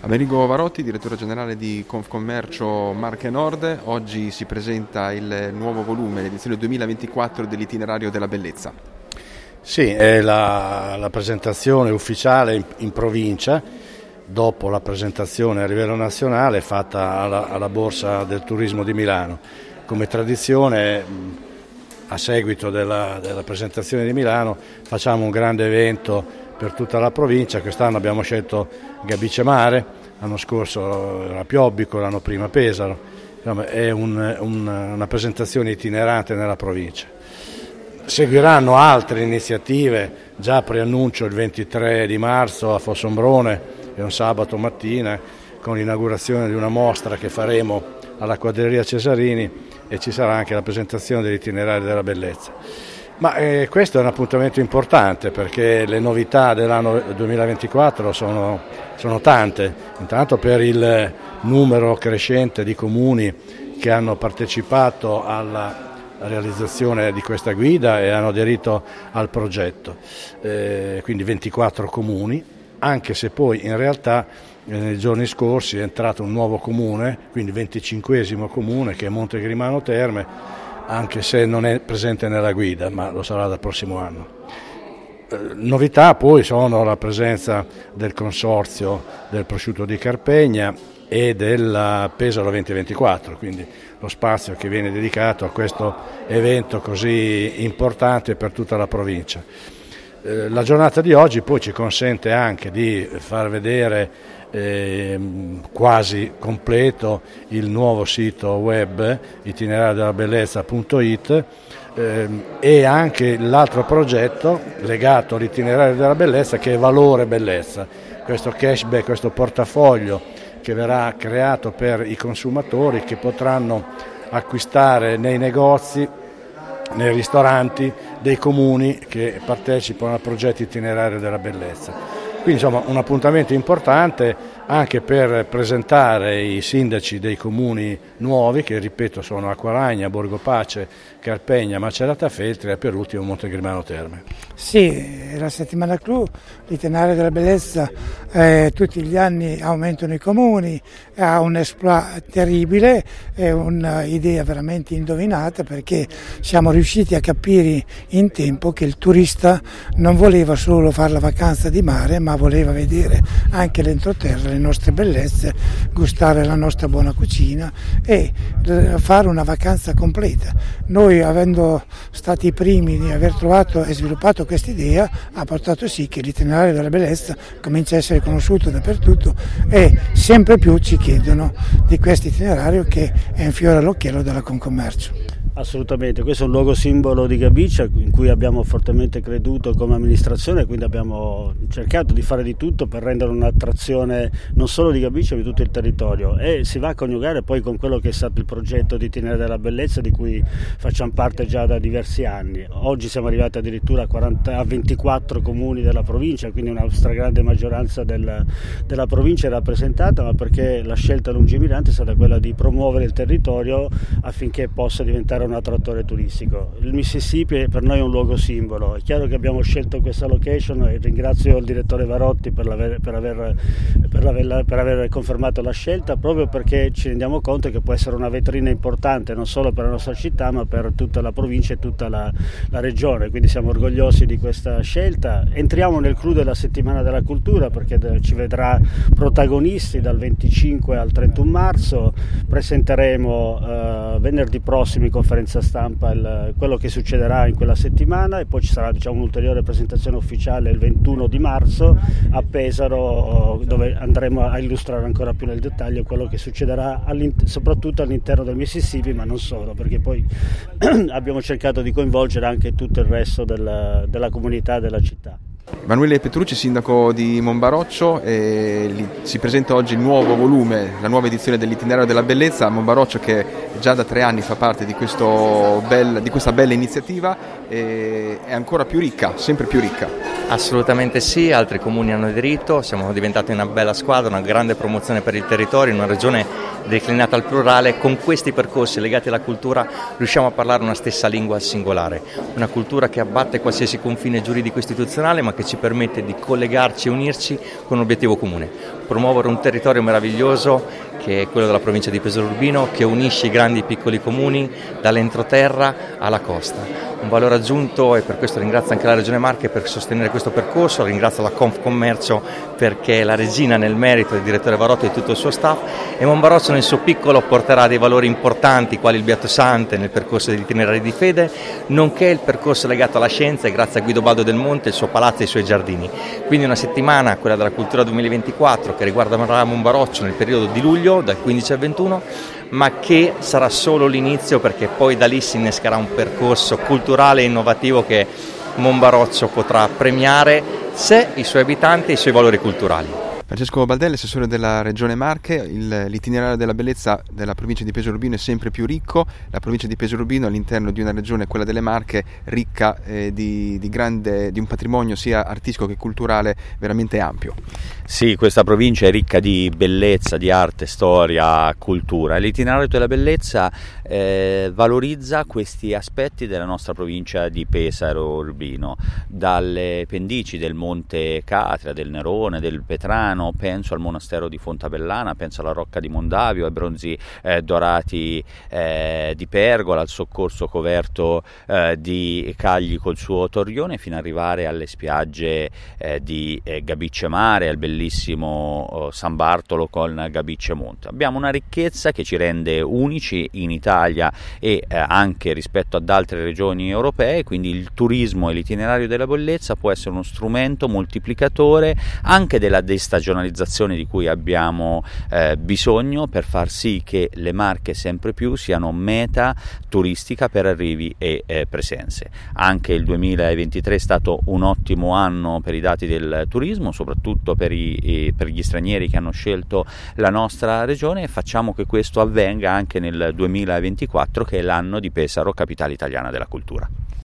Amerigo Varotti, direttore generale di Confcommercio Marche Nord. Oggi si presenta il nuovo volume, l'edizione 2024 dell'Itinerario della Bellezza. Sì, è la presentazione ufficiale in provincia, dopo la presentazione a livello nazionale fatta alla Borsa del Turismo di Milano. Come tradizione, a seguito della presentazione di Milano, facciamo un grande evento per tutta la provincia. Quest'anno abbiamo scelto Gabice Mare, l'anno scorso era Piobbico, l'anno prima Pesaro. Insomma, è una presentazione itinerante nella provincia. Seguiranno altre iniziative, già preannuncio il 23 di marzo a Fossombrone, è un sabato mattina, con l'inaugurazione di una mostra che faremo alla Quadreria Cesarini, e ci sarà anche la presentazione dell'Itinerario della Bellezza. Ma questo è un appuntamento importante perché le novità dell'anno 2024 sono tante, intanto per il numero crescente di comuni che hanno partecipato alla realizzazione di questa guida e hanno aderito al progetto, quindi 24 comuni, anche se poi in realtà nei giorni scorsi è entrato un nuovo comune, quindi 25esimo comune, che è Montegrimano Terme, anche se non è presente nella guida, ma lo sarà dal prossimo anno. Novità poi sono la presenza del consorzio del prosciutto di Carpegna e del Pesaro 2024, quindi lo spazio che viene dedicato a questo evento così importante per tutta la provincia. La giornata di oggi poi ci consente anche di far vedere quasi completo il nuovo sito web itinerariodellabellezza.it e anche l'altro progetto legato all'itinerario della bellezza, che è Valore Bellezza, questo cashback, questo portafoglio che verrà creato per i consumatori, che potranno acquistare nei negozi, nei ristoranti dei comuni che partecipano al progetto Itinerario della Bellezza. Quindi insomma un appuntamento importante anche per presentare i sindaci dei comuni nuovi, che ripeto sono Acquaragna, Borgo Pace, Carpegna, Macerata Feltri e per ultimo Montegrimano Terme. Sì, la settimana clou, l'Itinerario della Bellezza, tutti gli anni aumentano i comuni, ha un exploit terribile, è un'idea veramente indovinata, perché siamo riusciti a capire in tempo che il turista non voleva solo fare la vacanza di mare, ma voleva vedere anche l'entroterra, le nostre bellezze, gustare la nostra buona cucina e fare una vacanza completa. Noi, avendo stati i primi di aver trovato e sviluppato questa idea, ha portato sì che l'Itinerario della Bellezza comincia a essere conosciuto dappertutto, e sempre più ci chiedono di questo itinerario, che è un fiore all'occhiello della Confcommercio. Assolutamente, questo è un luogo simbolo di Gabice in cui abbiamo fortemente creduto come amministrazione, quindi abbiamo cercato di fare di tutto per rendere un'attrazione non solo di Gabice ma di tutto il territorio, e si va a coniugare poi con quello che è stato il progetto di Itinerario della Bellezza, di cui facciamo parte già da diversi anni. Oggi siamo arrivati addirittura a 24 comuni della provincia, quindi una stragrande maggioranza della provincia è rappresentata, ma perché la scelta lungimirante è stata quella di promuovere il territorio affinché possa diventare un attrattore turistico. Il Mississippi per noi è un luogo simbolo, è chiaro che abbiamo scelto questa location e ringrazio il direttore Varotti per aver confermato la scelta, proprio perché ci rendiamo conto che può essere una vetrina importante non solo per la nostra città ma per tutta la provincia e tutta la regione, quindi siamo orgogliosi di questa scelta. Entriamo nel clou della settimana della cultura, perché ci vedrà protagonisti dal 25 al 31 marzo, presenteremo venerdì prossimo in conferenza stampa quello che succederà in quella settimana, e poi ci sarà un'ulteriore presentazione ufficiale il 21 di marzo a Pesaro, dove andremo a illustrare ancora più nel dettaglio quello che succederà soprattutto all'interno del Mississippi, ma non solo, perché poi abbiamo cercato di coinvolgere anche tutto il resto della comunità della città. Emanuele Petrucci, sindaco di Monbaroccio, si presenta oggi il nuovo volume, la nuova edizione dell'Itinerario della Bellezza. Monbaroccio, che già da 3 anni fa parte di questa bella iniziativa, è ancora più ricca, sempre più ricca. Assolutamente sì, altri comuni hanno aderito, siamo diventati una bella squadra, una grande promozione per il territorio, in una regione declinata al plurale. Con questi percorsi legati alla cultura riusciamo a parlare una stessa lingua singolare, una cultura che abbatte qualsiasi confine giuridico istituzionale, ma che ci permette di collegarci e unirci con un obiettivo comune, promuovere un territorio meraviglioso che è quello della provincia di Pesaro Urbino, che unisce i grandi e piccoli comuni dall'entroterra alla costa. Un valore aggiunto, e per questo ringrazio anche la Regione Marche per sostenere questo percorso, ringrazio la Confcommercio perché è la regina nel merito, il direttore Varotto e tutto il suo staff, e Monbaroccio nel suo piccolo porterà dei valori importanti quali il Beato Sante nel percorso degli itinerari di fede, nonché il percorso legato alla scienza, e grazie a Guido Baldo del Monte, il suo palazzo e i suoi giardini. Quindi una settimana, quella della cultura 2024, che riguarderà Monbaroccio nel periodo di luglio dal 15 al 21, ma che sarà solo l'inizio, perché poi da lì si innescherà un percorso culturale e innovativo che Monbaroccio potrà premiare sé, i suoi abitanti e i suoi valori culturali. Francesco Baldella, assessore della Regione Marche. L'itinerario della bellezza della provincia di Pesaro Urbino è sempre più ricco. La provincia di Pesaro Urbino, all'interno di una regione, quella delle Marche, ricca di un patrimonio sia artistico che culturale veramente ampio. Sì, questa provincia è ricca di bellezza, di arte, storia, cultura. L'itinerario della bellezza valorizza questi aspetti della nostra provincia di Pesaro Urbino, dalle pendici del Monte Catria, del Nerone, del Petrano. Penso al monastero di Fontabellana, penso alla Rocca di Mondavio, ai bronzi dorati di Pergola, al soccorso coperto di Cagli col suo torrione, fino ad arrivare alle spiagge di Gabicce Mare, al bellissimo San Bartolo con Gabicce Monte. Abbiamo una ricchezza che ci rende unici in Italia e anche rispetto ad altre regioni europee, quindi il turismo e l'itinerario della bellezza può essere uno strumento moltiplicatore anche della destagionalizzazione di cui abbiamo bisogno, per far sì che le Marche sempre più siano meta turistica per arrivi e presenze. Anche il 2023 è stato un ottimo anno per i dati del turismo, soprattutto per gli stranieri che hanno scelto la nostra regione, e facciamo che questo avvenga anche nel 2024, che è l'anno di Pesaro, capitale italiana della cultura.